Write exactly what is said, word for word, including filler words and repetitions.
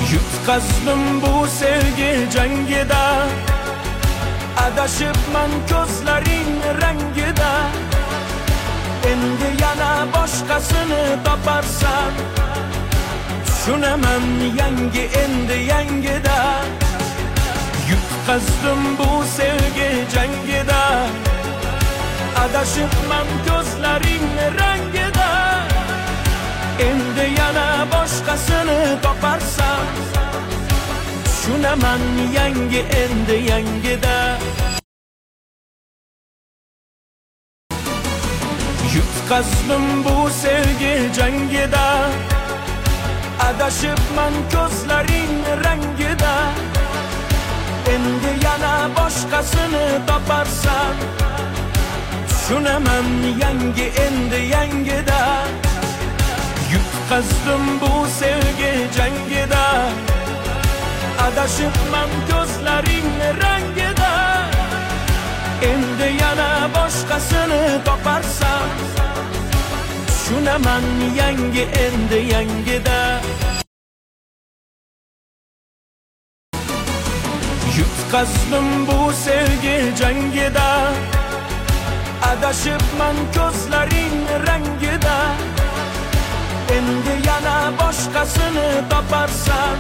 Yutqazdim bu sevgi jangida, adashibman ko'zlaring rangida. Endi yana boshqasini toparsan, tushunaman yangi endi yangida. Yutqazdim bu sevgi jangida, adashibman ko'zlaring rangida. Endi yana boshqasini toparsan, tushunaman yangi endi yangida. Yutqazdim bu sevgi jangida, adashibman ko'zlaring rangida. Endi yana boshqasini toparsan, tushunaman yangi endi yangida. Yutqazdim bu sevgi jangida, adashibman ko'zlaring rangida. Endi yana boshqasini toparsan, tushunaman yangi endi yangida. Yutqazdim bu sevgi jangida, adashibman ko'zlaring rangida. Endi yana boshqasini toparsan,